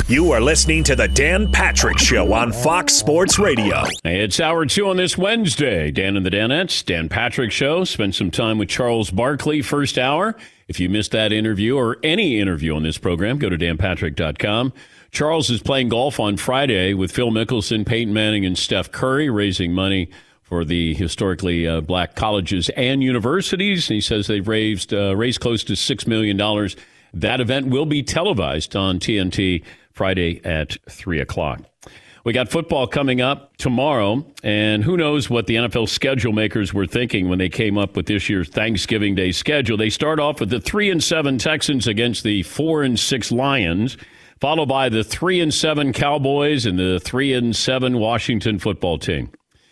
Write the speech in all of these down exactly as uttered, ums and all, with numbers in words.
You are listening to the Dan Patrick Show on Fox Sports Radio. Hey, it's hour two on this Wednesday. Dan and the Danettes, Dan Patrick Show. Spend some time with Charles Barkley first hour. If you missed that interview or any interview on this program, go to dan patrick dot com. Charles is playing golf on Friday with Phil Mickelson, Peyton Manning, and Steph Curry, raising money for the historically uh, black colleges and universities. He says they've raised, uh, raised close to six million dollars. That event will be televised on T N T Friday at three o'clock. We got football coming up tomorrow, and who knows what the N F L schedule makers were thinking when they came up with this year's Thanksgiving Day schedule. They start off with the three and seven Texans against the four and six Lions, followed by the three and seven Cowboys and the three and seven Washington football team.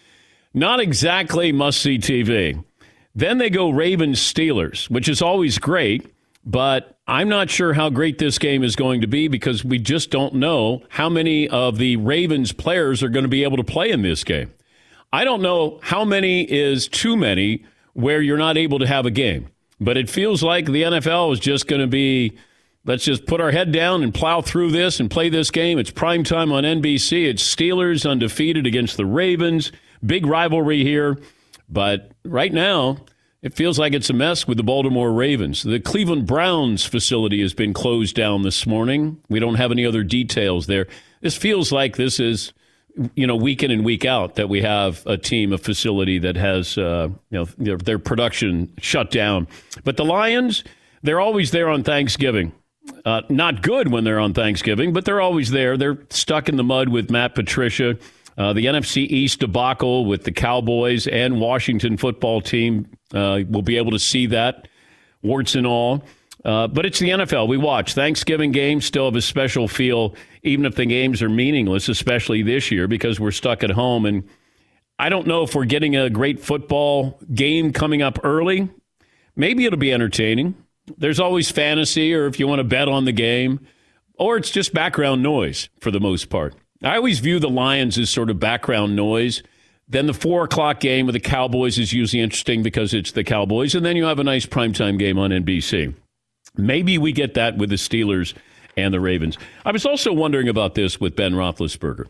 Not exactly must-see T V. Then they go Ravens-Steelers, which is always great, but I'm not sure how great this game is going to be because we just don't know how many of the Ravens players are going to be able to play in this game. I don't know how many is too many where you're not able to have a game, but it feels like the N F L is just going to be, let's just put our head down and plow through this and play this game. It's primetime on N B C. It's Steelers undefeated against the Ravens. Big rivalry here, but right now it feels like it's a mess with the Baltimore Ravens. The Cleveland Browns facility has been closed down this morning. We don't have any other details there. This feels like this is, you know, week in and week out that we have a team, a facility that has, uh, you know, their, their production shut down. But the Lions, they're always there on Thanksgiving. Uh, not good when they're on Thanksgiving, but they're always there. They're stuck in the mud with Matt Patricia. Uh, the N F C East debacle with the Cowboys and Washington football team. Uh, we'll be able to see that, warts and all. Uh, but it's the N F L. We watch. Thanksgiving games still have a special feel, even if the games are meaningless, especially this year because we're stuck at home. And I don't know if we're getting a great football game coming up early. Maybe it'll be entertaining. There's always fantasy, or if you want to bet on the game, or it's just background noise for the most part. I always view the Lions as sort of background noise. Then the four o'clock game with the Cowboys is usually interesting because it's the Cowboys. And then you have a nice primetime game on N B C. Maybe we get that with the Steelers and the Ravens. I was also wondering about this with Ben Roethlisberger.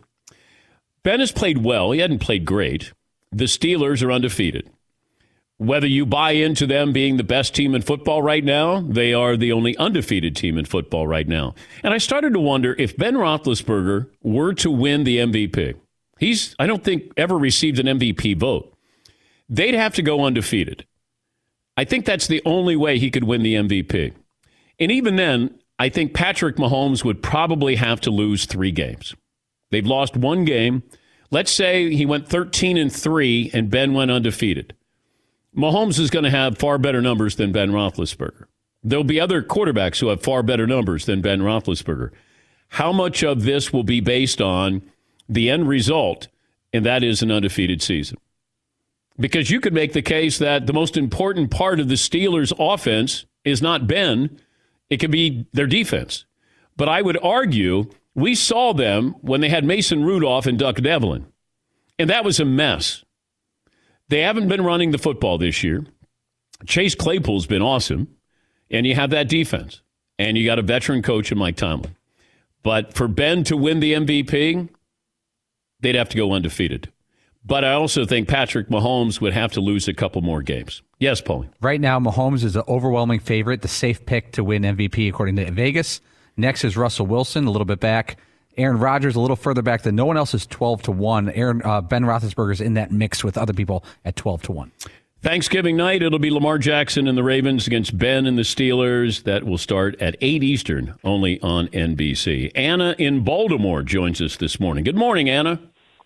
Ben has played well. He hadn't played great. The Steelers are undefeated. Whether you buy into them being the best team in football right now, they are the only undefeated team in football right now. And I started to wonder if Ben Roethlisberger were to win the M V P. He's, I don't think, ever received an M V P vote. They'd have to go undefeated. I think that's the only way he could win the M V P. And even then, I think Patrick Mahomes would probably have to lose three games. They've lost one game. Let's say he went thirteen and three and Ben went undefeated. Mahomes is going to have far better numbers than Ben Roethlisberger. There'll be other quarterbacks who have far better numbers than Ben Roethlisberger. How much of this will be based on the end result, and that is an undefeated season? Because you could make the case that the most important part of the Steelers' offense is not Ben. It could be their defense. But I would argue we saw them when they had Mason Rudolph and Duck Devlin, and that was a mess. They haven't been running the football this year. Chase Claypool's been awesome, and you have that defense, and you got a veteran coach in Mike Tomlin. But for Ben to win the M V P, they'd have to go undefeated. But I also think Patrick Mahomes would have to lose a couple more games. Yes, Paulie. Right now, Mahomes is an overwhelming favorite, the safe pick to win M V P according to Vegas. Next is Russell Wilson, a little bit back. Aaron Rodgers a little further back than no one else is twelve to one. Aaron uh, Ben Roethlisberger's in that mix with other people at twelve to one. Thanksgiving night, it'll be Lamar Jackson and the Ravens against Ben and the Steelers. That will start at eight Eastern, only on N B C. Anna in Baltimore joins us this morning. Good morning, Anna.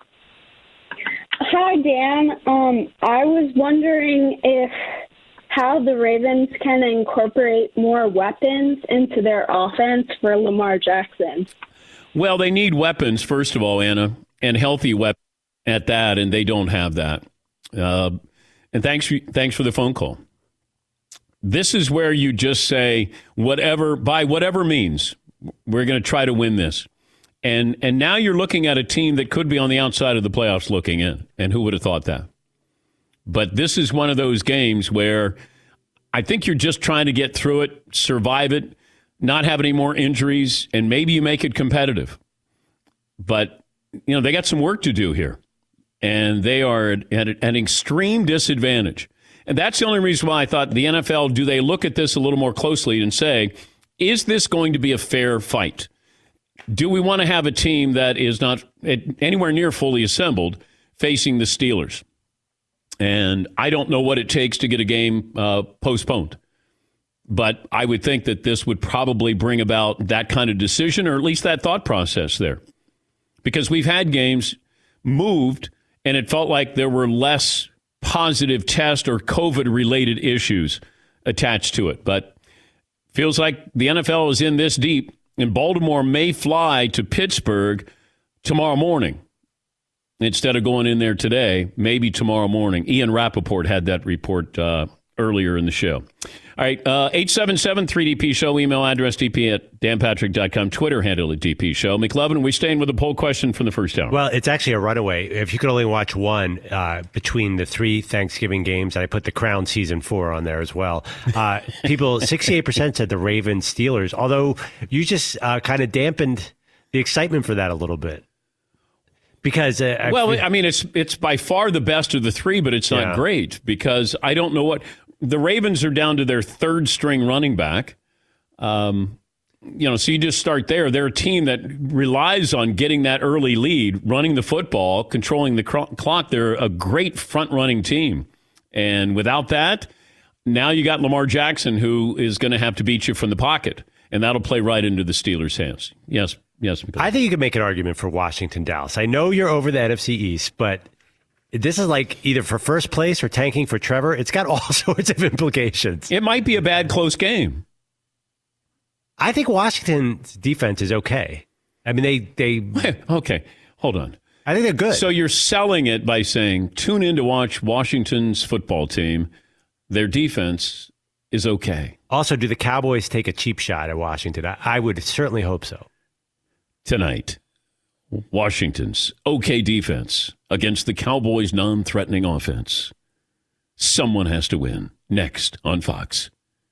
Hi, Dan. Um, I was wondering if how the Ravens can incorporate more weapons into their offense for Lamar Jackson. Well, they need weapons, first of all, Anna, and healthy weapons at that, and they don't have that. Uh, and thanks for, thanks for the phone call. This is where you just say, whatever, by whatever means, we're going to try to win this. And and now you're looking at a team that could be on the outside of the playoffs looking in. And who would have thought that? But this is one of those games where I think you're just trying to get through it, survive it. not have any more injuries, and maybe you make it competitive. But, you know, they got some work to do here, and they are at an extreme disadvantage. And that's the only reason why I thought the N F L, do they look at this a little more closely and say, is this going to be a fair fight? Do we want to have a team that is not anywhere near fully assembled facing the Steelers? And I don't know what it takes to get a game uh, postponed. But I would think that this would probably bring about that kind of decision, or at least that thought process there. Because we've had games moved, and it felt like there were less positive test or COVID-related issues attached to it. But feels like the N F L is in this deep, and Baltimore may fly to Pittsburgh tomorrow morning instead of going in there today, maybe tomorrow morning. Ian Rappaport had that report uh, earlier in the show. All right, uh, eight seven seven three D P show, email address D P at dan patrick dot com, Twitter handle at D P show. McLovin, we staying with a poll question from the first hour. Well, it's actually a runaway. If you could only watch one uh, between the three Thanksgiving games, and I put the Crown season four on there as well. Uh, people, sixty-eight percent said the Ravens Steelers, although you just uh, kind of dampened the excitement for that a little bit. Because uh, I well, feel- I mean, it's it's by far the best of the three, but it's not Yeah. great because I don't know what the Ravens are down to their third string running back. Um, you know, so you just start there. They're a team that relies on getting that early lead, running the football, controlling the cro- clock. They're a great front running team, and without that, now you got Lamar Jackson, who is going to have to beat you from the pocket, and that'll play right into the Steelers' hands. Yes. Yes, I think you could make an argument for Washington, Dallas. I know you're over the N F C East, but this is like either for first place or tanking for Trevor. It's got all sorts of implications. It might be a bad close game. I think Washington's defense is okay. I mean, they they. Okay, hold on. I think they're good. So you're selling it by saying, tune in to watch Washington's football team. Their defense is okay. Also, do the Cowboys take a cheap shot at Washington? I, I would certainly hope so. Tonight, Washington's okay defense against the Cowboys' non-threatening offense. Someone has to win. Next on Fox.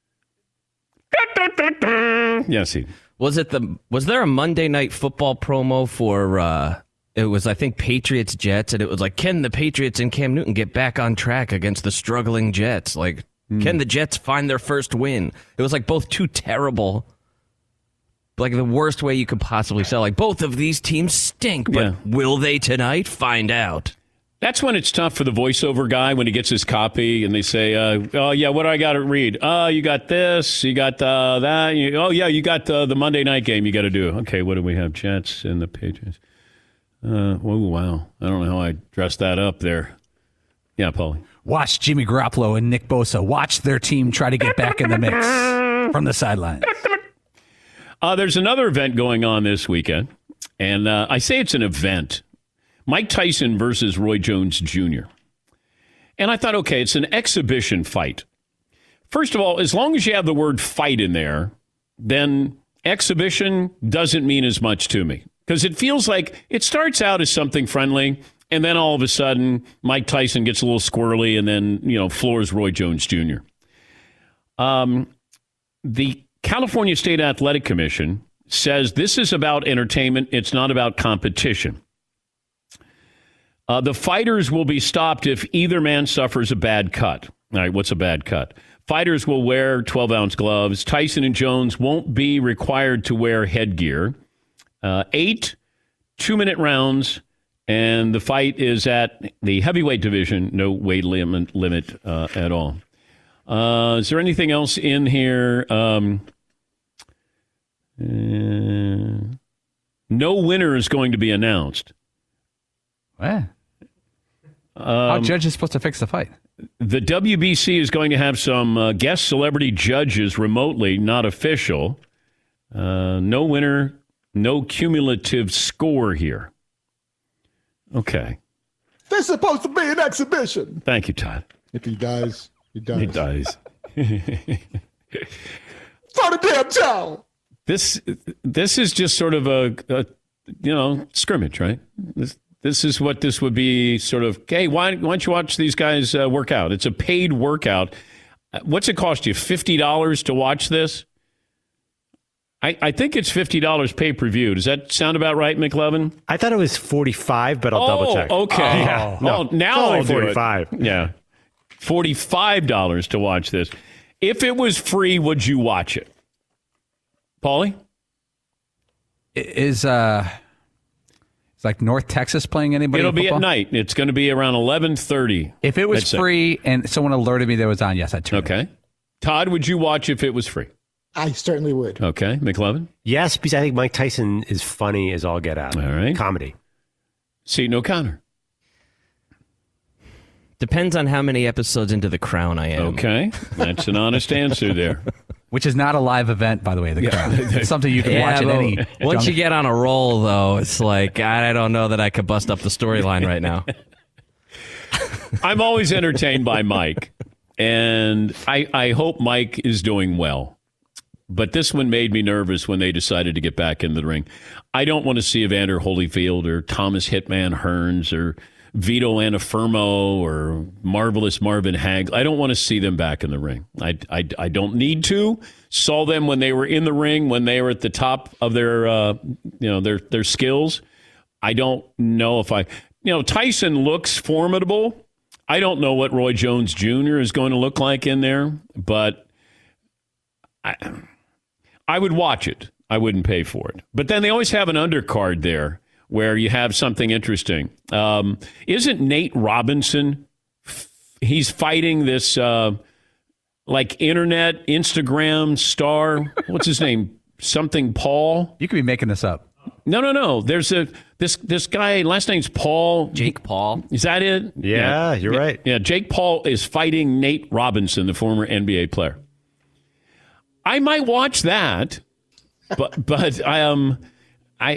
Yes, he. Was it the? Was there a Monday Night Football promo for? Uh, it was, I think, Patriots Jets, and it was like, can the Patriots and Cam Newton get back on track against the struggling Jets? Like, mm. can the Jets find their first win? It was like both two terrible. Like the worst way you could possibly sell. Like both of these teams stink, but yeah. will they tonight? Find out. That's when it's tough for the voiceover guy when he gets his copy and they say, uh, "Oh yeah, what do I got to read? Oh, you got this, you got uh, that. You, oh yeah, you got uh, the Monday night game. You got to do. Okay, what do we have? Jets and the Patriots. Uh, oh wow, I don't know how I dressed that up there. Yeah, Paulie. Watch Jimmy Garoppolo and Nick Bosa. Watch their team try to get back in the mix from the sidelines. Uh, there's another event going on this weekend, and uh, I say it's an event. Mike Tyson versus Roy Jones Junior And I thought, okay, it's an exhibition fight. First of all, as long as you have the word fight in there, then exhibition doesn't mean as much to me. Because it feels like it starts out as something friendly, and then all of a sudden, Mike Tyson gets a little squirrely, and then, you know, floors Roy Jones Junior Um, the California State Athletic Commission says this is about entertainment. It's not about competition. Uh, the fighters will be stopped if either man suffers a bad cut. All right, what's a bad cut? Fighters will wear twelve-ounce gloves. Tyson and Jones won't be required to wear headgear. Uh, eight two-minute rounds, and the fight is at the heavyweight division. No weight limit, limit uh, at all. Uh, is there anything else in here? Um, uh, no winner is going to be announced. Eh. Um, How judge is supposed to fix the fight? The W B C is going to have some uh, guest celebrity judges remotely, not official. Uh, no winner, no cumulative score here. Okay. This is supposed to be an exhibition. Thank you, Todd. If he dies, he dies. He dies. For the damn child. This this is just sort of a, a you know scrimmage, right? This this is what this would be. Sort of. Hey, why, why don't you watch these guys uh, work out? It's a paid workout. What's it cost you? Fifty dollars to watch this? I, I think it's fifty dollars pay-per-view. Does that sound about right, McLovin? I thought it was forty-five, but I'll oh, double check. Okay. Yeah. Oh, no, now it's only I'll do it. forty-five. Yeah. forty-five dollars to watch this. If it was free, would you watch it? Paulie? Is uh, it's like North Texas playing anybody? It'll in be football? at night. It's going to be around eleven thirty. If it was That's it. free and someone alerted me that it was on, yes, I'd turn it. Okay. Todd, would you watch if it was free? I certainly would. Okay. McLovin? Yes, because I think Mike Tyson is funny as all get out. All right. Comedy. Seton O'Connor? Depends on how many episodes into The Crown I am. Okay. That's an honest answer there. Which is not a live event, by the way. The Crown. It's something you can Yeah, watch at but any. once you junction. get on a roll, though, it's like, I don't know that I could bust up the storyline right now. I'm always entertained by Mike, and I, I hope Mike is doing well. But this one made me nervous when they decided to get back in the ring. I don't want to see Evander Holyfield or Thomas Hitman Hearns or Vito Anafirmo or Marvelous Marvin Hagler. I don't want to see them back in the ring. I, I, I don't need to. Saw them when they were in the ring, when they were at the top of their uh, you know their their skills. I don't know if I you know Tyson looks formidable. I don't know what Roy Jones Junior is going to look like in there, but I I would watch it. I wouldn't pay for it. But then they always have an undercard there where you have something interesting. Um, isn't Nate Robinson, he's fighting this uh, like internet, Instagram star. What's his name? Something Paul? You could be making this up. No, no, no. There's a this this guy, last name's Paul. Jake Paul. Is that it? Yeah, you're right. Yeah, Jake Paul is fighting Nate Robinson, the former N B A player. I might watch that, but but I um I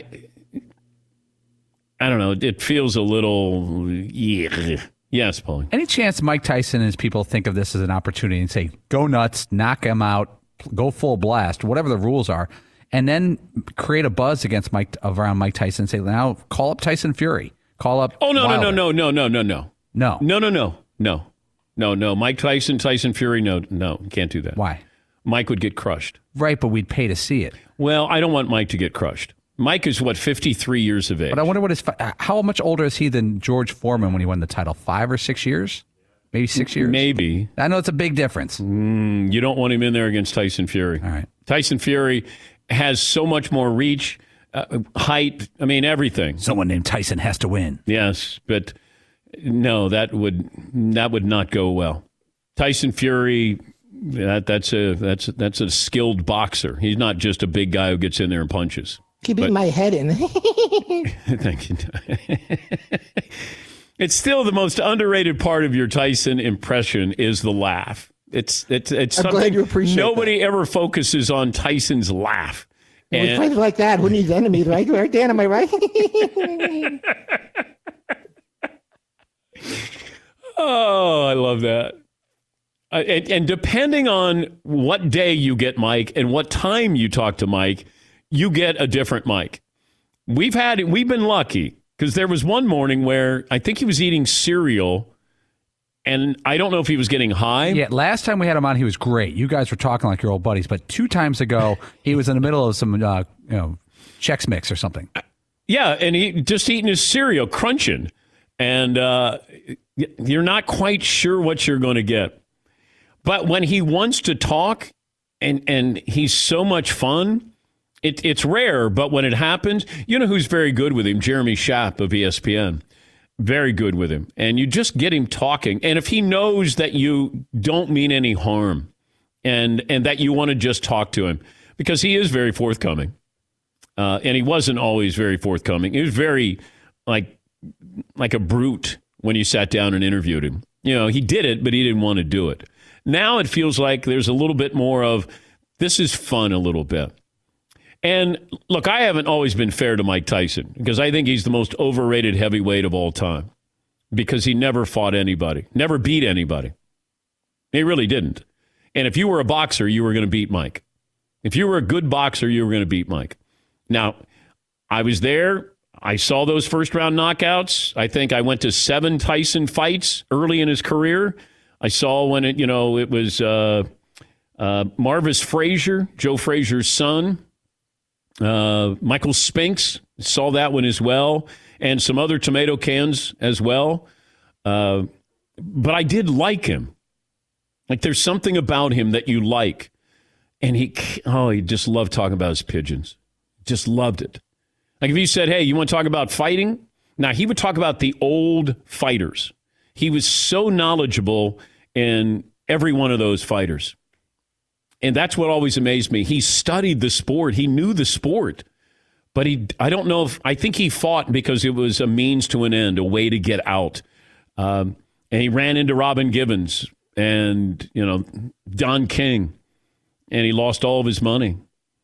I don't know. It feels a little yeah. Yes, Paul. Any chance Mike Tyson and his people think of this as an opportunity and say, go nuts, knock him out, go full blast, whatever the rules are, and then create a buzz against Mike around Mike Tyson and say, now call up Tyson Fury. Call up Oh, no, Wilder. no, no, no, no, no, no. No. No, no, no, no. No, no. Mike Tyson, Tyson Fury, no, no. Can't do that. Why? Mike would get crushed. Right, but we'd pay to see it. Well, I don't want Mike to get crushed. Mike is, what, fifty-three years of age? But I wonder what his fi- how much older is he than George Foreman when he won the title? Five or six years? Maybe six years? Maybe. I know it's a big difference. Mm, you don't want him in there against Tyson Fury. All right. Tyson Fury has so much more reach, uh, height, I mean, everything. Someone named Tyson has to win. Yes, but no, that would that would not go well. Tyson Fury, that that's a that's that's a skilled boxer. He's not just a big guy who gets in there and punches. Keeping But- my head in. Thank you. It's still the most underrated part of your Tyson impression is the laugh. It's it's it's I'm something glad you appreciate nobody ever focuses on Tyson's laugh. With And friends like that, who needs enemies, right? Right, Dan, am I right? oh, I love that. Uh, and, and depending on what day you get Mike and what time you talk to Mike, you get a different Mike. We've had we've been lucky because there was one morning where I think he was eating cereal, and I don't know if he was getting high. Yeah, last time we had him on, he was great. You guys were talking like your old buddies. But two times ago, he was in the middle of some, uh, you know, Chex Mix or something. Yeah, and he just eating his cereal, crunching, and uh, you're not quite sure what you're going to get. But when he wants to talk, and and he's so much fun, it, it's rare. But when it happens, you know who's very good with him? Jeremy Schaap of E S P N. Very good with him. And you just get him talking. And if he knows that you don't mean any harm and and that you want to just talk to him, because he is very forthcoming. Uh, and he wasn't always very forthcoming. He was very like like a brute when you sat down and interviewed him. You know, he did it, but he didn't want to do it. Now it feels like there's a little bit more of this is fun a little bit. And look, I haven't always been fair to Mike Tyson because I think he's the most overrated heavyweight of all time because he never fought anybody, never beat anybody. He really didn't. And if you were a boxer, you were going to beat Mike. If you were a good boxer, you were going to beat Mike. Now, I was there. I saw those first round knockouts. I think I went to seven Tyson fights early in his career. I saw when it, you know, it was uh, uh, Marvis Frazier, Joe Frazier's son, Uh, Michael Spinks, saw that one as well, and some other tomato cans as well. Uh, but I did like him. Like, there's something about him that you like. And he, oh, he just loved talking about his pigeons. Just loved it. Like, if you said, hey, you want to talk about fighting? Now, he would talk about the old fighters. He was so knowledgeable in every one of those fighters. And that's what always amazed me. He studied the sport. He knew the sport. But he, I don't know if, I think he fought because it was a means to an end, a way to get out. Um, and he ran into Robin Givens and, you know, Don King. And he lost all of his money.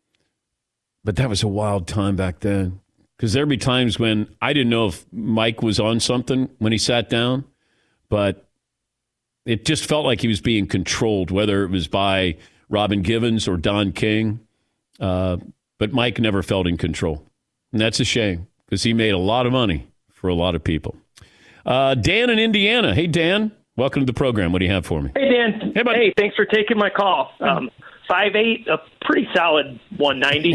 But that was a wild time back then. Because there'd be times when I didn't know if Mike was on something when he sat down. But it just felt like he was being controlled, whether it was by Robin Givens or Don King. Uh, but Mike never felt in control. And that's a shame because he made a lot of money for a lot of people. Uh, Dan in Indiana. Hey, Dan. Welcome to the program. What do you have for me? Hey, Dan. Hey, buddy. Hey, thanks for taking my call. Um, five eight, a pretty solid one ninety.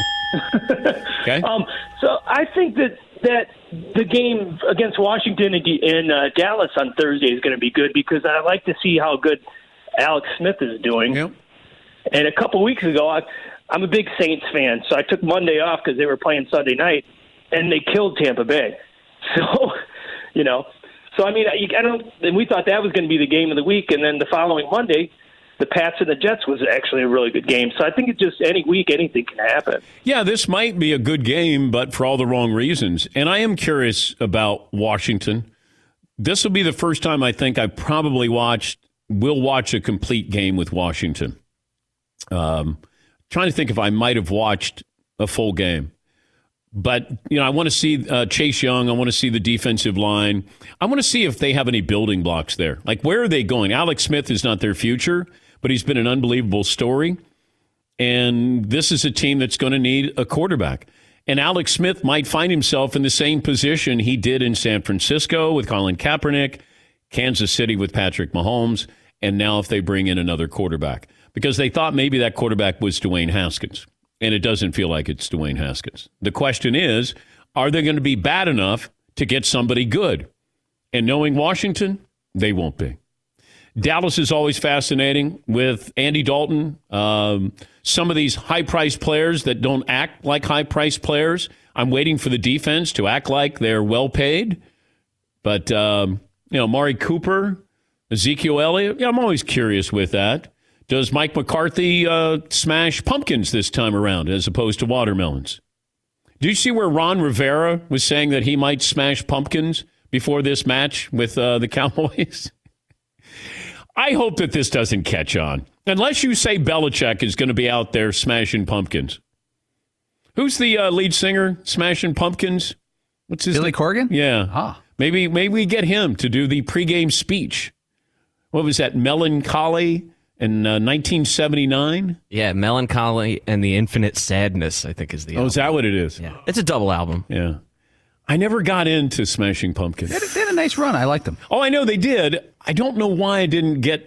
Okay. Um, so I think that, that the game against Washington and, and uh, Dallas on Thursday is going to be good because I like to see how good Alex Smith is doing. Yep. And a couple weeks ago, I, I'm a big Saints fan, so I took Monday off because they were playing Sunday night, and they killed Tampa Bay. So, you know, so I mean, I don't. And we thought that was going to be the game of the week, and then the following Monday, the Pats and the Jets was actually a really good game. So I think it's just any week, anything can happen. Yeah, this might be a good game, but for all the wrong reasons. And I am curious about Washington. This will be the first time I think I probably watched, will watch a complete game with Washington. Um, trying to think if I might have watched a full game. But, you know, I want to see uh, Chase Young. I want to see the defensive line. I want to see if they have any building blocks there. Like, where are they going? Alex Smith is not their future, but he's been an unbelievable story. And this is a team that's going to need a quarterback. And Alex Smith might find himself in the same position he did in San Francisco with Colin Kaepernick, Kansas City with Patrick Mahomes, and now if they bring in another quarterback. Because they thought maybe that quarterback was Dwayne Haskins. And it doesn't feel like it's Dwayne Haskins. The question is, are they going to be bad enough to get somebody good? And knowing Washington, they won't be. Dallas is always fascinating with Andy Dalton. Um, some of these high-priced players that don't act like high-priced players. I'm waiting for the defense to act like they're well-paid. But, um, you know, Amari Cooper, Ezekiel Elliott, yeah, I'm always curious with that. Does Mike McCarthy uh, smash pumpkins this time around as opposed to watermelons? Do you see where Ron Rivera was saying that he might smash pumpkins before this match with uh, the Cowboys? I hope that this doesn't catch on. Unless you say Belichick is going to be out there smashing pumpkins. Who's the uh, lead singer smashing pumpkins? What's his Billy name? Corgan? Yeah. Ah. Maybe, maybe we get him to do the pregame speech. What was that? Melancholy? In uh, nineteen seventy-nine? Yeah, Melancholy and the Infinite Sadness, I think, is the Oh, album. is that what it is? Yeah, it's a double album. Yeah. I never got into Smashing Pumpkins. They had, they had a nice run. I liked them. Oh, I know they did. I don't know why I didn't get...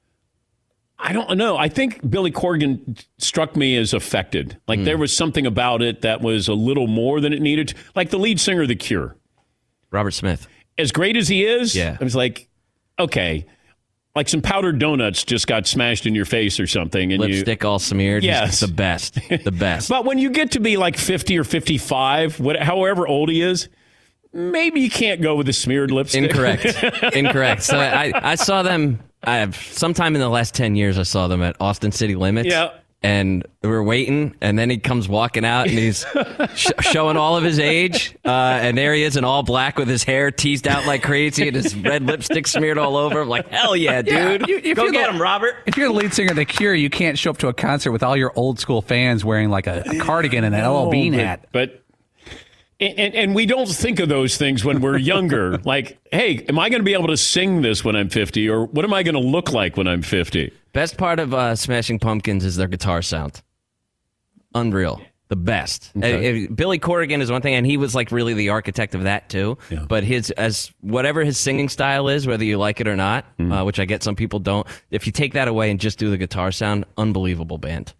I don't know. I think Billy Corgan struck me as affected. Like, mm. there was something about it that was a little more than it needed. Like the lead singer of The Cure. Robert Smith. As great as he is, yeah. I was like, okay... Like some powdered donuts just got smashed in your face or something. And Lipstick you, all smeared. Yes. He's the best. The best. But when you get to be like fifty or fifty-five, what, however old he is, maybe you can't go with the smeared lipstick. Incorrect. Incorrect. So I, I saw them I, sometime in the last ten years, I saw them at Austin City Limits. Yeah. And we were waiting, and then he comes walking out, and he's sh- showing all of his age. Uh, and there he is in all black with his hair teased out like crazy and his red lipstick smeared all over. I'm like, hell yeah, dude. Yeah, you, Go get the, him, Robert. If you're the lead singer of The Cure, you can't show up to a concert with all your old school fans wearing like a, a cardigan and an L L Bean but, hat. But and, and we don't think of those things when we're younger. Like, hey, am I going to be able to sing this when I'm fifty? Or what am I going to look like when I'm fifty? Best part of uh, Smashing Pumpkins is their guitar sound. Unreal. The best. Okay. Uh, Billy Corgan is one thing, and he was like really the architect of that too. Yeah. But his as whatever his singing style is, whether you like it or not, mm. uh, which I get some people don't. If you take that away and just do the guitar sound, unbelievable band.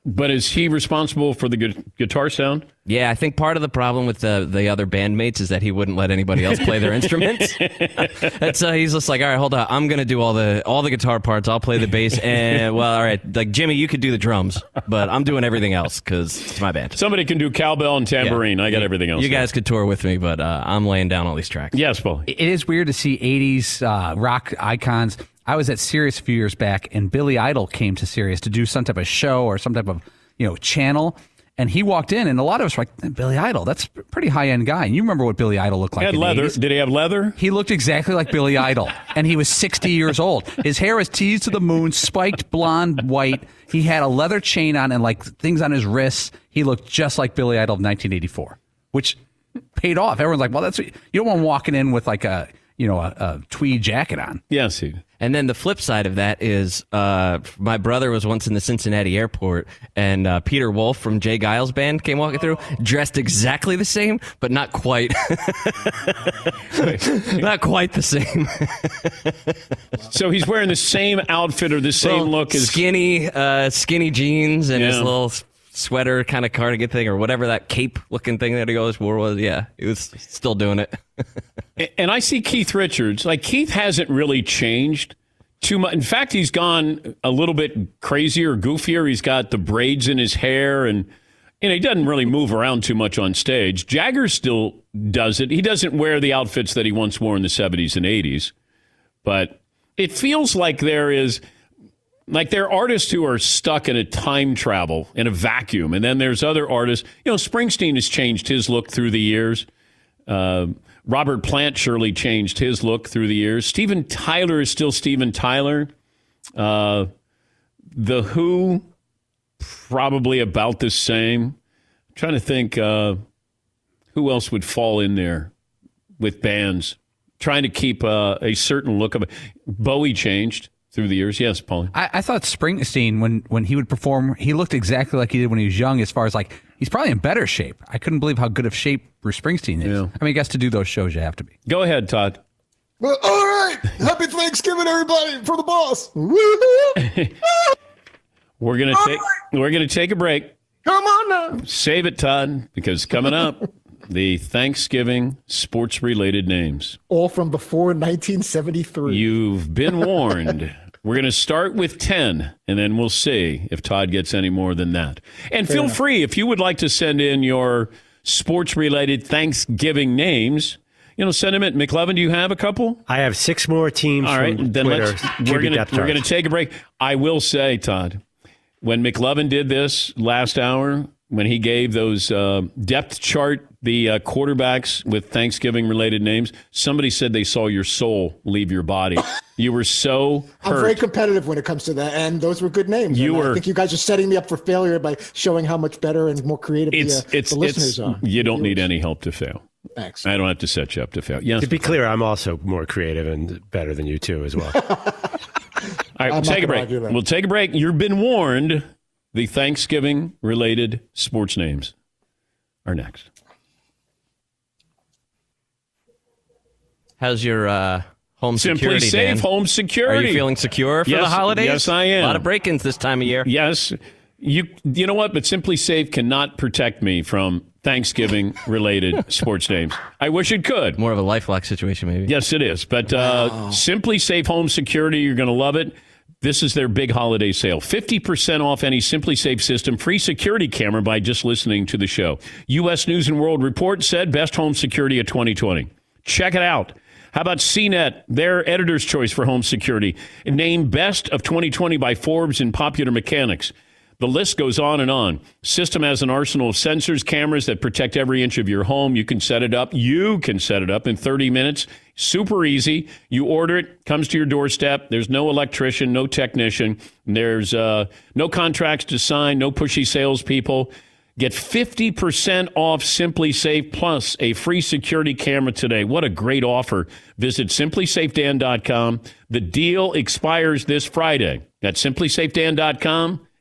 But is he responsible for the gu- guitar sound? Yeah, I think part of the problem with the the other bandmates is that he wouldn't let anybody else play their instruments. That's uh, he's just like, all right, hold on, I'm gonna do all the all the guitar parts. I'll play the bass, and well, all right, like Jimmy, you could do the drums, but I'm doing everything else because it's my band. Somebody can do cowbell and tambourine. Yeah. I got you, everything else. You now. guys could tour with me, but uh, I'm laying down all these tracks. Yes, Paul. It is weird to see eighties uh, rock icons. I was at Sirius a few years back, and Billy Idol came to Sirius to do some type of show or some type of you know channel. And he walked in, and a lot of us were like, Billy Idol, that's a pretty high-end guy. And you remember what Billy Idol looked like He had in the leather. eighties? Did he have leather? He looked exactly like Billy Idol, and he was sixty years old. His hair was teased to the moon, spiked blonde, white. He had a leather chain on and like things on his wrists. He looked just like Billy Idol of nineteen eighty-four, which paid off. Everyone's like, well, that's what, you don't want him walking in with like a you know a, a tweed jacket on. Yes, he. And then the flip side of that is uh, my brother was once in the Cincinnati airport, and uh, Peter Wolf from Jay Giles' band came walking through, dressed exactly the same, but not quite. Not quite the same. So he's wearing the same outfit or the same Well, look as skinny, uh, skinny jeans and his Yeah. little sweater kind of cardigan thing or whatever that cape looking thing that he always wore was. Yeah, he was still doing it. And I see Keith Richards. Like, Keith hasn't really changed too much. In fact, he's gone a little bit crazier, goofier. He's got the braids in his hair, and you know, he doesn't really move around too much on stage. Jagger still does it. He doesn't wear the outfits that he once wore in the seventies and eighties. But it feels like there is, like there are artists who are stuck in a time travel, in a vacuum. And then there's other artists. You know, Springsteen has changed his look through the years. Uh, Robert Plant surely changed his look through the years. Steven Tyler is still Steven Tyler. Uh, the Who, probably about the same. I'm trying to think uh, who else would fall in there with bands. Trying to keep uh, a certain look of it. Bowie changed through the years. Yes, Paulie. I, I thought Springsteen, when, when he would perform, he looked exactly like he did when he was young as far as like, he's probably in better shape. I couldn't believe how good of shape Bruce Springsteen is. Yeah. I mean, I guess to do those shows, you have to be. Go ahead, Todd. Well, all right. Happy Thanksgiving, everybody, for the boss. Woo-hoo. We're gonna take we're gonna take a break. Come on now. Save it, Todd, because coming up, the Thanksgiving sports-related names. All from before nineteen seventy-three. You've been warned. We're going to start with ten, and then we'll see if Todd gets any more than that. And Fair feel enough. free, if you would like to send in your sports-related Thanksgiving names, you know, send them in. McLevin, do you have a couple? I have six more teams All right, from then Twitter. let's, we're Tribute going to depth we're going charts. to take a break. I will say, Todd, when McLevin did this last hour, when he gave those uh, depth chart, the uh, quarterbacks with Thanksgiving-related names, somebody said they saw your soul leave your body. You were so I'm hurt. very competitive when it comes to that, and those were good names. You And were- I think you guys are setting me up for failure by showing how much better and more creative It's the, uh, it's the listeners it's are. you don't need any help to fail. Thanks. I don't have to set you up to fail. Yes. To be clear, I'm also more creative and better than you two as well. All right, we'll I'm not take a gonna break. argue that. We'll take a break. You've been warned. The Thanksgiving-related sports names are next. How's your uh, home Simply security, Safe Dan? Home Security. Are you feeling secure for Yes, the holidays? yes, I am. A lot of break-ins this time of year. Yes. You you know what? But Simply Safe cannot protect me from Thanksgiving-related sports names. I wish it could. More of a LifeLock situation, maybe. Yes, it is. But uh, Simply Safe Home Security, you're going to love it. This is their big holiday sale. fifty percent off any Simply Safe system, free security camera by just listening to the show. U S News and World Report said best home security of twenty twenty. Check it out. How about C net, their editor's choice for home security, named best of twenty twenty by Forbes and Popular Mechanics. The list goes on and on. System has an arsenal of sensors, cameras that protect every inch of your home. You can set it up. You can set it up in thirty minutes. Super easy. You order it, comes to your doorstep. There's no electrician, no technician. There's uh, no contracts to sign, no pushy salespeople. Get fifty percent off Simply Safe plus a free security camera today. What a great offer. Visit simply safe dan dot com. The deal expires this Friday. That's simply safe dan dot com.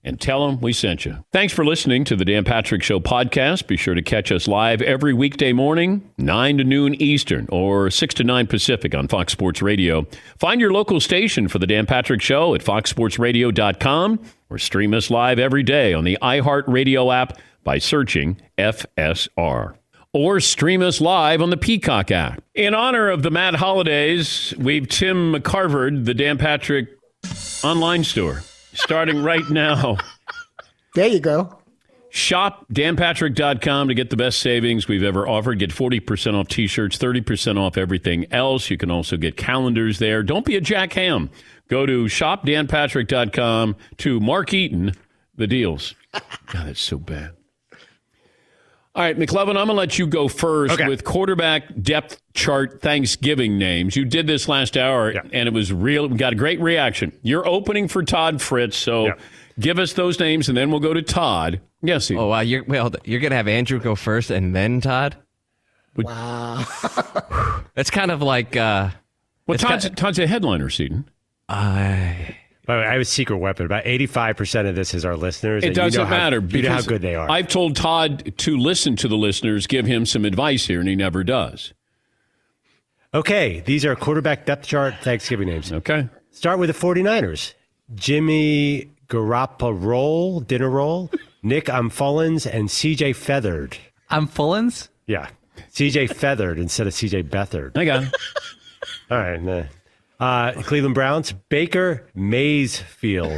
and tell them we sent you. Thanks for listening to the Dan Patrick Show podcast. Be sure to catch us live every weekday morning, nine to noon Eastern or six to nine Pacific on Fox Sports Radio. Find your local station for the Dan Patrick Show at fox sports radio dot com or stream us live every day on the iHeartRadio app by searching F S R. Or stream us live on the Peacock app. In honor of the Mad Holidays, we've Tim McCarvered, the Dan Patrick online store. Starting right now. There you go. Shop dan patrick dot com to get the best savings we've ever offered. Get forty percent off T-shirts, thirty percent off everything else. You can also get calendars there. Don't be a Jack Ham. Go to shop dan patrick dot com to Mark Eaton, the deals. God, that's so bad. All right, McLovin, I'm going to let you go first okay. with quarterback depth chart Thanksgiving names. You did this last hour, yeah. and it was real. We got a great reaction. You're opening for Todd Fritz, so yeah. give us those names, and then we'll go to Todd. Yes, Ian. Oh, wow. You're, well, you're going to have Andrew go first and then Todd? Wow. That's kind of like... Uh, well, Todd's, kind of, Todd's a headliner, Seton. I... By the way, I have a secret weapon. About eighty-five percent of this is our listeners. It doesn't you know how, matter. You know how good they are. I've told Todd to listen to the listeners, give him some advice here, and he never does. Okay, these are quarterback depth chart Thanksgiving names. Okay. Start with the forty-niners. Jimmy Garoppolo, dinner roll, Nick Amfullins, and C J Feathered. Amfullins? Yeah. C J Feathered instead of C J Beathard. I got it. All right. Nah. Uh, Cleveland Browns, Baker Mayfield.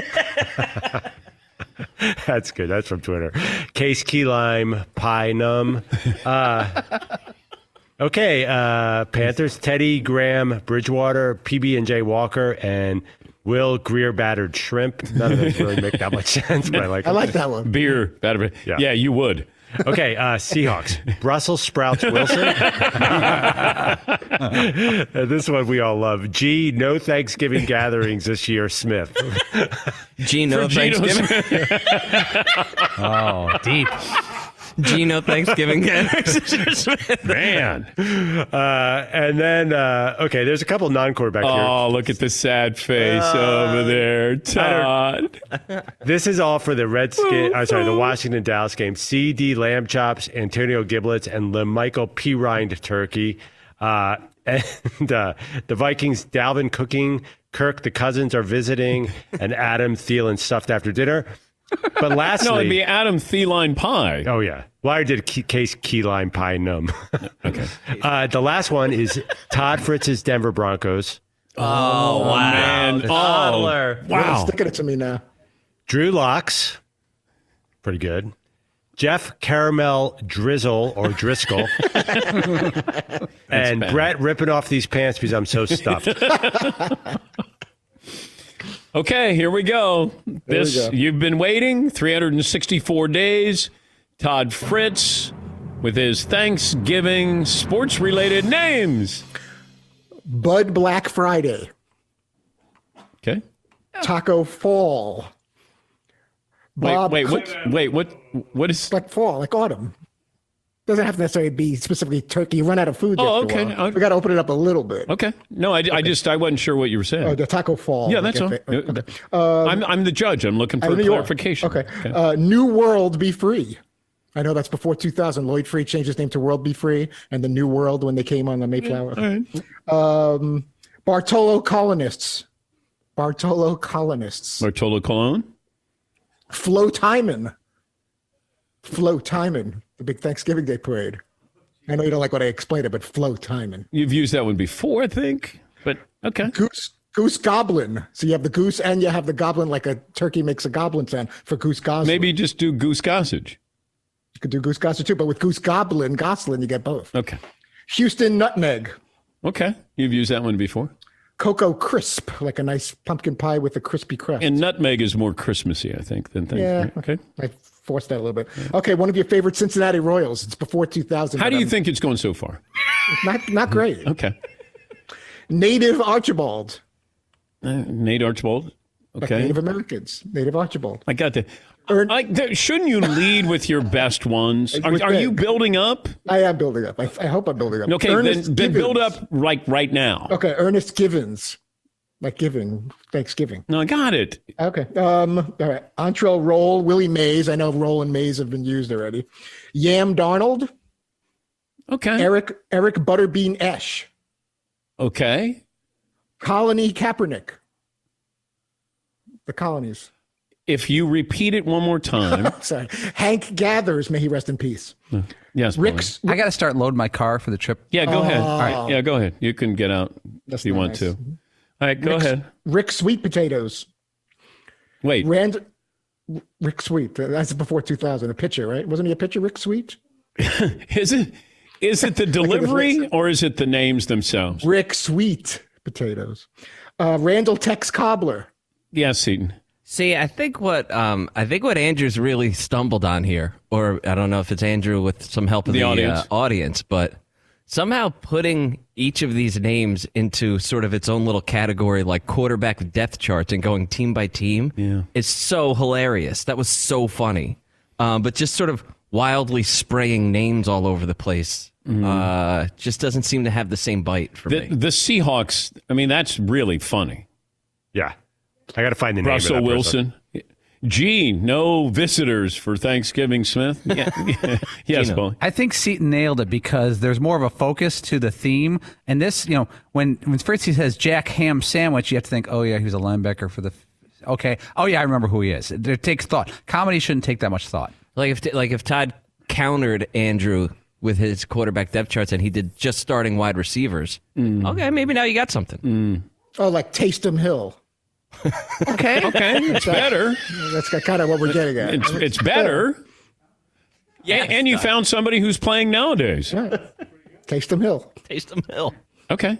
That's good. That's from Twitter. Case Keyline, Pie Num. Uh, okay. Uh, Panthers, Teddy Graham, Bridgewater, P B and J Walker, and Will Greer Battered Shrimp. None of those really make that much sense, but I like I like that one. Beer. Battered. Yeah. yeah, you would. Okay, uh, Seahawks. Brussels Sprouts Wilson. This one we all love. G, no Thanksgiving gatherings this year, Smith. G, no Thanksgiving. Oh, deep. Gino Thanksgiving gatherings. Man. Uh, and then, uh, okay, there's a couple non-quarterback here. Oh, look at the sad face uh, over there, Todd. This is all for the Redskin, I'm sorry, the Washington Dallas game. C D Lamb Chops, Antonio Giblets, and LeMichael P. Rind Turkey. Uh, and uh, the Vikings, Dalvin Cooking, Kirk, the Cousins are visiting, and Adam Thielen stuffed after dinner. But lastly, no, it'd be Adam Thielen Pie. Oh yeah, well I did key, Case Keyline Pie Num. Okay. Uh, the last one is Todd Fritz's Denver Broncos. Oh, oh wow, man! Oh, wow! Sticking it to me now. Drew Locks, pretty good. Jeff Caramel Drizzle or Driscoll, and bad. Brett ripping off these pants because I'm so stuffed. Okay, here we go. This we go. You've been waiting three hundred sixty-four days. Todd Fritz with his Thanksgiving sports-related names. Bud Black Friday. Okay. Taco Fall. Wait, Bob wait, Cook- what? Wait, what? What is? Like fall, like autumn. Doesn't have to necessarily be specifically turkey. You run out of food. Oh, after a okay. while. We got to open it up a little bit. Okay. No, I, I just I wasn't sure what you were saying. Oh, the Taco Fall. Yeah, like that's all. if they- okay. Um, I'm I'm the judge. I'm looking for I'm in New York. clarification. Okay. Uh, New World Be Free. I know that's before two thousand. Lloyd Free changed his name to World Be Free, and the New World when they came on the Mayflower. All right. Um, Bartolo Colonists. Bartolo Colonists. Bartolo Colon. Flo Timon. Flo Timon. The big Thanksgiving Day parade. I know you don't like what I explained it, but Flo Timon. You've used that one before, I think. But okay. Goose Goose Goblin. So you have the goose and you have the goblin, like a turkey makes a goblin sound for Goose Goslin. Maybe just do Goose Gossage. You could do Goose Goslin too, but with Goose Goblin, Goslin, you get both. Okay. Houston Nutmeg. Okay. You've used that one before. Cocoa Crisp, like a nice pumpkin pie with a crispy crust. And nutmeg is more Christmassy, I think, than things. Yeah. Right? Okay. I forced that a little bit. Okay, one of your favorite Cincinnati Royals. It's before two thousand. How do you I'm, think it's going so far? Not not great. Okay. Native Archibald. Uh, Nate Archibald. Like Okay. Native Americans. Native Archibald. I got that. Ern- I, th- shouldn't you lead with your best ones? Are, With are you big. building up? I am building up. I, I hope I'm building up. Okay, then, Ernest then build Givens. up like right now. Okay, Ernest Givens. like giving, Thanksgiving. No, I got it. Okay. Um, all right. Entree roll, Willie Mays. I know roll and Mays have been used already. Yam Darnold. Okay. Eric Eric Butterbean Esch. Okay. Colony Kaepernick. The colonies. If you repeat it one more time. Sorry. Hank Gathers, may he rest in peace. Yes. Rick's. I got to start loading my car for the trip. Yeah, go ahead. Oh. All right. Yeah, go ahead. You can get out That's if you not want nice. to. All right, go Rick's, ahead. Rick Sweet Potatoes. Wait. Rand. Rick Sweet. That's before two thousand. A pitcher, right? Wasn't he a pitcher, Rick Sweet? Is it is it the delivery or is it the names themselves? Rick Sweet Potatoes. Uh, Randall Tex Cobbler. Yes, Seton. See, I think what um, I think what Andrew's really stumbled on here, or I don't know if it's Andrew with some help of The the, audience. Uh, audience, but somehow putting each of these names into sort of its own little category, like quarterback depth charts, and going team by team, Yeah. is so hilarious. That was so funny, um, but just sort of wildly spraying names all over the place uh, just doesn't seem to have the same bite for The, me. the Seahawks, I mean, that's really funny. Yeah. I got to find the name Russell of that person. Wilson. Gee, no visitors for Thanksgiving, Smith. Yeah. Yes, Gino. Paul. I think Seton nailed it because there's more of a focus to the theme. And this, you know, when when Fritzy says Jack Ham Sandwich, you have to think, oh, yeah, he was a linebacker for the. Okay. Oh, yeah, I remember who he is. It takes thought. Comedy shouldn't take that much thought. Like if like if Todd countered Andrew with his quarterback depth charts and he did just starting wide receivers, okay, maybe now you got something. Oh, like Taysom Hill. Okay. Okay, it's better. That's kind of what we're getting at. It's, it's better. Yeah, and you found somebody who's playing nowadays. Taysom Hill. Taysom Hill. Okay.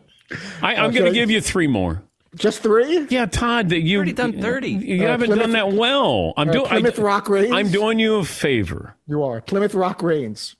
I, I'm Uh, going so- to give you three more. Just three? Yeah, Todd, that you Already done thirty. You Uh, haven't Plymouth- done that well. I'm uh, doing. Plymouth Rock Reigns? I'm doing you a favor. You are. Plymouth Rock Reigns.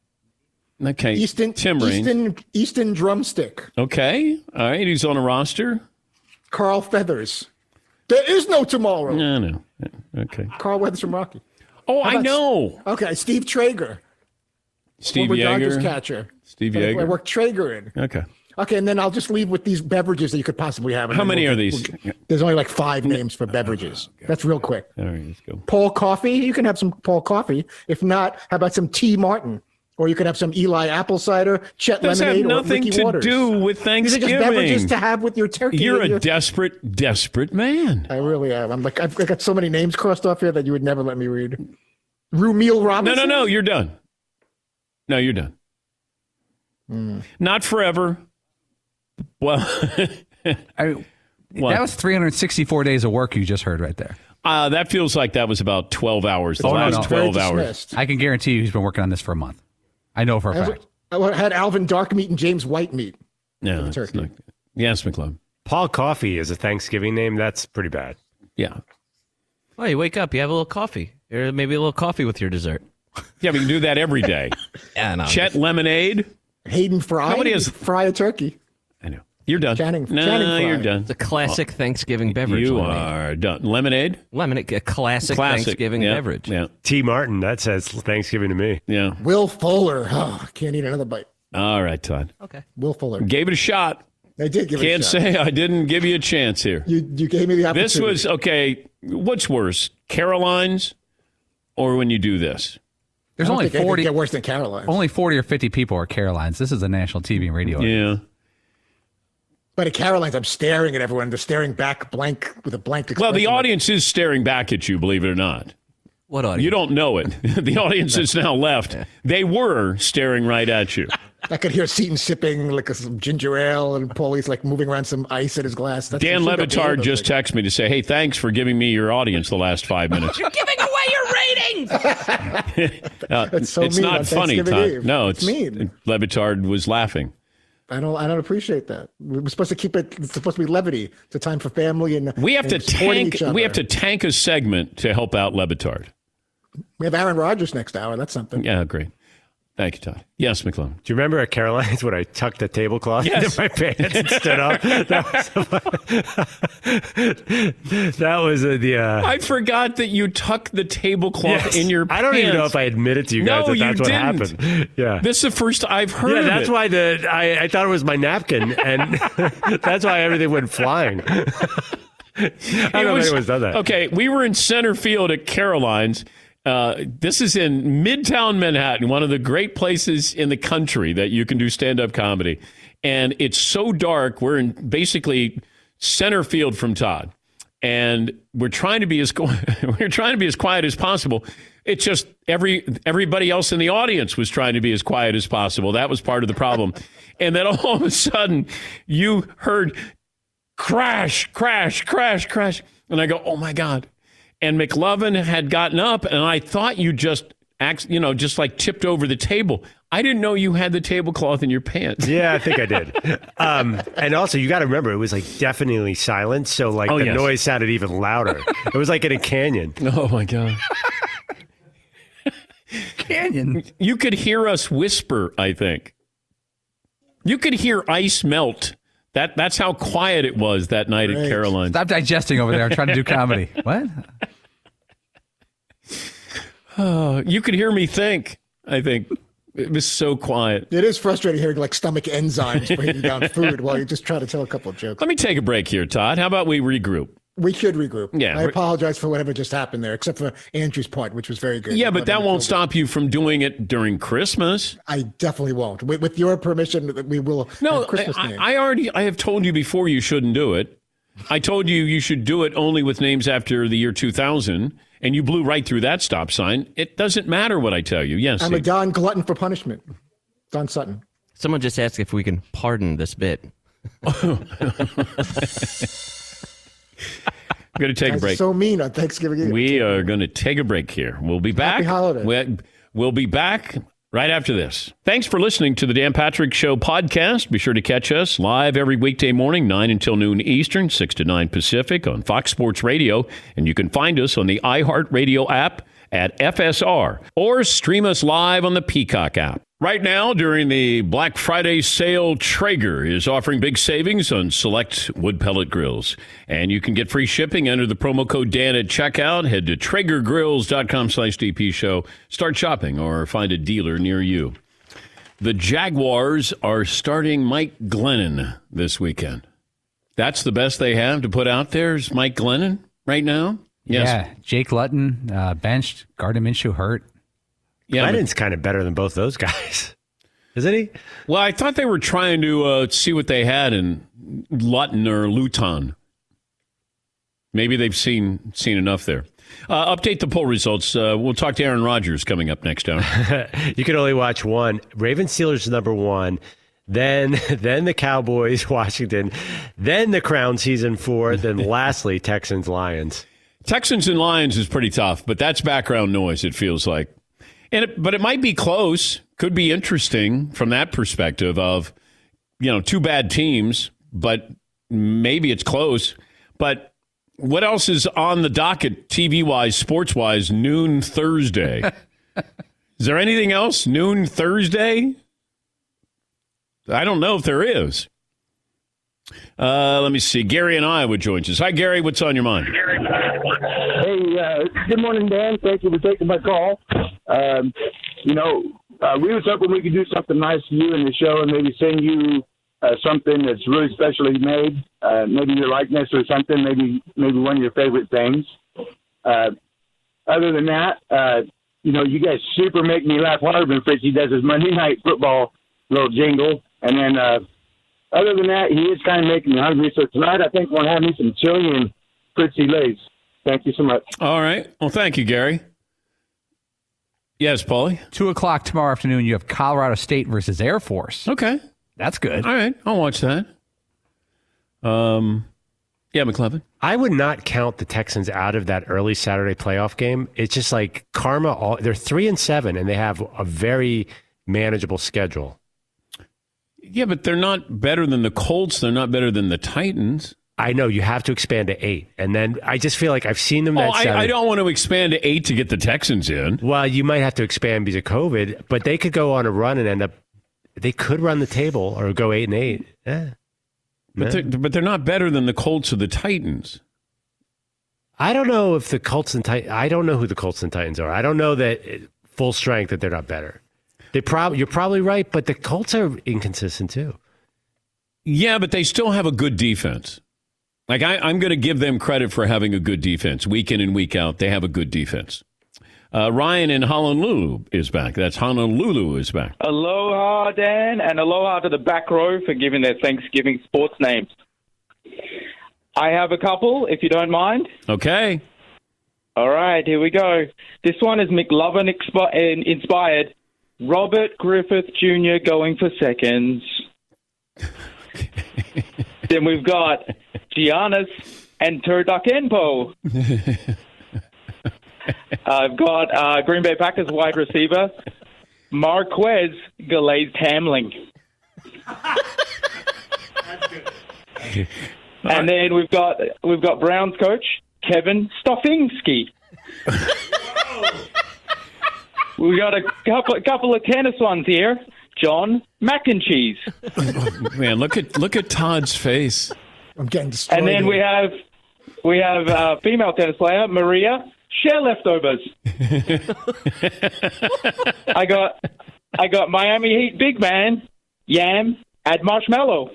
Okay. Easton, Tim Raines. Easton, Easton Drumstick. Okay. All right. He's on a roster. Carl Feathers. There is no tomorrow. No, no. Okay. Carl Weathers from Rocky. Oh, How I about- know. Okay, Steve Traeger. Steve former Dodgers Yeager. catcher. Steve I, I Yeager. worked Traeger in. Okay. Okay, and then I'll just leave with these beverages that you could possibly have. and How then many we'll- are these? we'll- there's only like five names for beverages. That's real quick. All right. Let's go. Paul Coffee. You can have some Paul Coffee. If not, how about some T. Martin? Or you can have some Eli apple cider, Chet Does have lemonade, or nothing Ricky to Waters. do with These are just Thanksgiving. beverages to have with your turkey. You're and a your- desperate, desperate man. I really am. I'm like, I've I got so many names crossed off here that you would never let me read. Rumeal No, Robinson. no, no. You're done. No, you're done. Hmm. Not forever. Well, I, What? that was three hundred sixty-four days of work you just heard right there. uh, that feels like that was about twelve hours. The Oh, no, last no. twelve Very hours. dismissed. I can guarantee you he's been working on this for a month. I know for a I fact. was- I had Alvin Dark Meat and James White Meat. No, the it's turkey. not. Yes, McClung. Paul Coffey is a Thanksgiving name. That's pretty bad. Yeah. Oh, you wake up, you have a little coffee, or maybe a little coffee with your dessert. Yeah, we can do that every day. Yeah, no. Chet lemonade. Hayden Fry. How many is- Fry a turkey? I know. You're done. Channing- no, Channing Frye. you're done. It's a classic Thanksgiving beverage. You lemonade. are done. Lemonade. Lemonade, a classic, Classic. Thanksgiving yeah. beverage. Yeah. T. Martin, that says Thanksgiving to me. Yeah. Will Fuller. Oh, I can't eat another bite. All right, Todd. Okay. Will Fuller. Gave it a shot. I did give Can't it a shot. say I didn't give you a chance here. You, you gave me the opportunity. This was okay. What's worse, Caroline's, or when you do this? There's I don't only think anything forty. get worse than Caroline's. Only forty or fifty people are Carolines. This is a national T V and radio. Yeah. But at Caroline's, I'm staring at everyone. They're staring back blank with a blank expression. Well, the like- audience is staring back at you, believe it or not. What audience? You don't know it. The audience is now left. They were staring right at you. I could hear Seton sipping like a, some ginger ale, and Paulie's like moving around some ice in his glass. That's Dan I think I did Levitard those just things. texted me to say, hey, thanks for giving me your audience the last five minutes. You're giving away your ratings. Uh, That's so it's mean not on funny, Thanksgiving Todd. Eve. No, It's it's, mean. Levitard was laughing. I don't. I don't appreciate that. We're supposed to keep it. It's supposed to be levity. It's a time for family and We have and to supporting tank. each other. We have to tank a segment to help out Levitard. We have Aaron Rodgers next hour. That's something. Yeah, great. Thank you, Todd. Yes, McClellan. Do you remember at Caroline's when I tucked the tablecloth Yes. into my pants and stood up? That was, that was a, the. Uh, I forgot that you tucked the tablecloth yes. in your I pants. don't even know if I admitted to you guys No, that that's you what didn't. happened. Yeah. This is the first I've heard Yeah, of that's it. why the I, I thought it was my napkin, and that's why everything went flying. I don't It know was- if anyone's done that. Okay, we were in center field at Caroline's. Uh, this is in Midtown Manhattan, one of the great places in the country that you can do stand-up comedy. And it's so dark. We're in basically center field from Todd, and we're trying to be as we're trying to be as quiet as possible. It's just every everybody else in the audience was trying to be as quiet as possible. That was part of the problem. And then all of a sudden, you heard crash, crash, crash, crash, and I go, "Oh my God!" And McLovin had gotten up, and I thought you just, you know, just like tipped over the table. I didn't know you had the tablecloth in your pants. Yeah, I think I did. Um, and also, you got to remember, it was like definitely silent, so like Oh, the yes. noise sounded even louder. It was like in a canyon. Oh my God. Canyon. You could hear us whisper, I think. You could hear ice melt. That That's how quiet it was that night Great. at Caroline's. Stop digesting over there. I'm trying to do comedy. What? Oh, you could hear me think, I think. It was so quiet. It is frustrating hearing like stomach enzymes breaking down food while you just try to tell a couple of jokes. Let me take a break here, Todd. How about we regroup? We should regroup. Yeah, I we're- apologize for whatever just happened there, except for Andrew's part, which was very good. Yeah, but that Glad won't we stop you from doing it during Christmas. I definitely won't. With, with your permission, we will. No, have Christmas I, names. I already I have told you before you shouldn't do it. I told you you should do it only with names after the year two thousand, and you blew right through that stop sign. It doesn't matter what I tell you. Yes, I'm a Steve. Don glutton for punishment. Don Sutton. Someone just asked if we can pardon this bit. I'm going to take a Guys are break. so mean on Thanksgiving Eve. We are going to take a break here. We'll be back. Happy holidays. We- We'll be back right after this. Thanks for listening to the Dan Patrick Show podcast. Be sure to catch us live every weekday morning, nine until noon Eastern, six to nine Pacific on Fox Sports Radio. And you can find us on the iHeartRadio app at F S R or stream us live on the Peacock app. Right now, during the Black Friday sale, Traeger is offering big savings on select wood pellet grills. And you can get free shipping. Enter the promo code Dan at checkout. Head to Traeger Grills dot com slash D P show. Start shopping or find a dealer near you. The Jaguars are starting Mike Glennon this weekend. That's the best they have to put out there is Mike Glennon right now? Yes. Yeah. Jake Luton, uh, benched. Gardner Minshew hurt. Yeah, but- Lennon's kind of better than both those guys. Isn't he? Well, I thought they were trying to uh, see what they had in Luton or Luton. Maybe they've seen seen enough there. Uh, update the poll results. Uh, we'll talk to Aaron Rodgers coming up next hour. You can only watch one. Ravens Steelers is number one. Then, then the Cowboys, Washington. Then the Crown season four. Then lastly, Texans Lions. Texans and Lions is pretty tough, but that's background noise, it feels like. And it, but it might be close. Could be interesting from that perspective of, you know, two bad teams, but maybe it's close. But what else is on the docket, T V-wise, sports-wise, noon Thursday? Is there anything else noon Thursday? I don't know if there is. Uh, let me see. Gary in Iowa joins us. Hi, Gary. What's on your mind? Hey, uh, good morning, Dan. Thank you for taking my call. Um, you know, uh, we was hoping we could do something nice for you in the show and maybe send you uh, something that's really specially made, uh, maybe your likeness or something, maybe maybe one of your favorite things. Uh, other than that, uh, you know, you guys super make me laugh hard when Fritzy does his Monday Night Football little jingle. And then uh, other than that, he is kind of making me hungry. So tonight I think we're going to have me some chili and Fritzy Lays. Thank you so much. All right. Well, thank you, Gary. Yes, Paulie? Two o'clock tomorrow afternoon, you have Colorado State versus Air Force. Okay. That's good. All right. I'll watch that. Um, yeah, McLevin. I would not count the Texans out of that early Saturday playoff game. It's just like karma. All, they're three and seven, and they have a very manageable schedule. Yeah, but they're not better than the Colts. They're not better than the Titans. I know you have to expand to eight, and then I just feel like I've seen them. That oh, I, I don't want to expand to eight to get the Texans in. Well, you might have to expand because of COVID, but they could go on a run and end up. They could run the table or go eight and eight. Yeah. But they're, but they're not better than the Colts or the Titans. I don't know if the Colts and Titans. I don't know who the Colts and Titans are. I don't know that full strength that they're not better. They probably you're probably right, but the Colts are inconsistent too. Yeah, but they still have a good defense. Like I, I'm going to give them credit for having a good defense week in and week out. They have a good defense. Uh, Ryan in Honolulu is back. That's Honolulu is back. Aloha, Dan, and aloha to the back row for giving their Thanksgiving sports names. I have a couple, if you don't mind. Okay. All right, here we go. This one is McLovin expi- inspired. Robert Griffith Junior going for seconds. Then we've got Giannis and Turdukenpo. I've got uh, Green Bay Packers wide receiver, Marquez Glazed Hamling. That's good. And then we've got we've got Browns coach, Kevin Stofinsky. We got a couple, a couple of tennis ones here. John Mac and Cheese. Man, look at look at Todd's face. I'm getting destroyed. And then we have we have a female tennis player, Maria Share Leftovers. I got I got Miami Heat big man, Yam Add Marshmallow.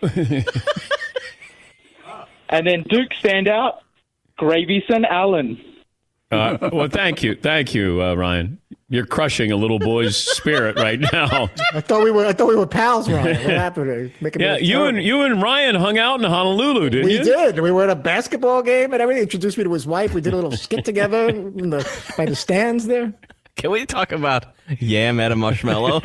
And then Duke standout, Gravyson Allen. Uh, well, thank you, thank you, uh, Ryan. You're crushing a little boy's spirit right now. I thought we were. I thought we were pals, Ryan. What happened? Making yeah, you and you and Ryan hung out in Honolulu, didn't we you? We did. We were at a basketball game and everything. Introduced me to his wife. We did a little skit together in the by the stands there. Can we talk about Yam at a marshmallow?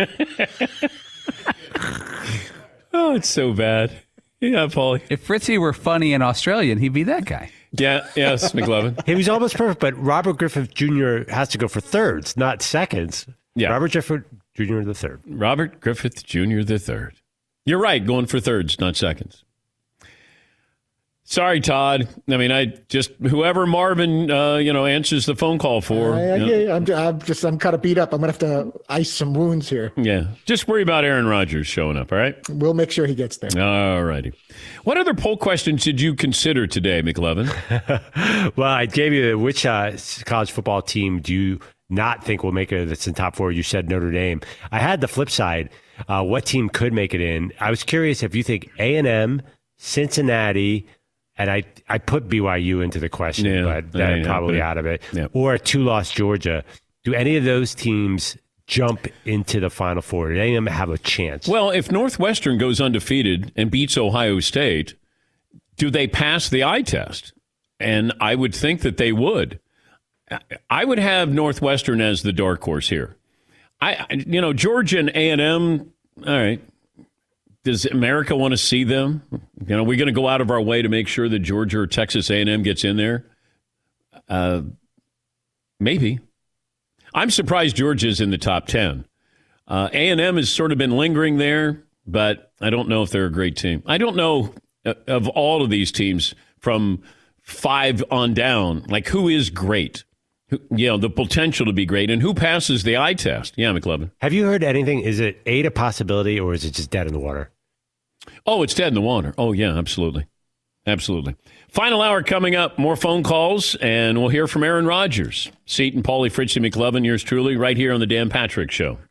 Oh, it's so bad. Yeah, Paulie. If Fritzy were funny and Australian, he'd be that guy. Yeah, yes, McLovin. He was almost perfect, but Robert Griffith Junior has to go for thirds, not seconds. Yeah. Robert Griffith Junior the third. Robert Griffith Junior the third. You're right, going for thirds, not seconds. Sorry, Todd. I mean, I just whoever Marvin, uh, you know, answers the phone call for. I, I, you know. yeah, I'm, I'm just I'm kind of beat up. I'm gonna have to ice some wounds here. Yeah, just worry about Aaron Rodgers showing up. All right, we'll make sure he gets there. All righty. What other poll questions did you consider today, McLovin? Well, I gave you which uh, college football team do you not think will make it that's in top four? You said Notre Dame. I had the flip side. Uh, what team could make it in? I was curious if you think A and M, Cincinnati. And I, I put B Y U into the question, yeah, but they're probably out of it. Yeah. Or a two-loss Georgia. Do any of those teams jump into the Final Four? Do any of them have a chance? Well, if Northwestern goes undefeated and beats Ohio State, do they pass the eye test? And I would think that they would. I would have Northwestern as the dark horse here. I, you know, Georgia and A and M, all right. Does America want to see them? You know, we're going to go out of our way to make sure that Georgia or Texas A and M gets in there. Uh, maybe. I'm surprised Georgia's in the top ten. Uh, A and M has sort of been lingering there, but I don't know if they're a great team. I don't know uh, of all of these teams from five on down, like who is great? Who, you know, the potential to be great, and who passes the eye test? Yeah, McLovin. Have you heard anything? Is it eight a possibility, or is it just dead in the water? Oh, it's dead in the water. Oh, yeah, absolutely. Absolutely. Final hour coming up. More phone calls, and we'll hear from Aaron Rodgers. Seton, Paulie, Fritzy, McLovin, yours truly, right here on the Dan Patrick Show.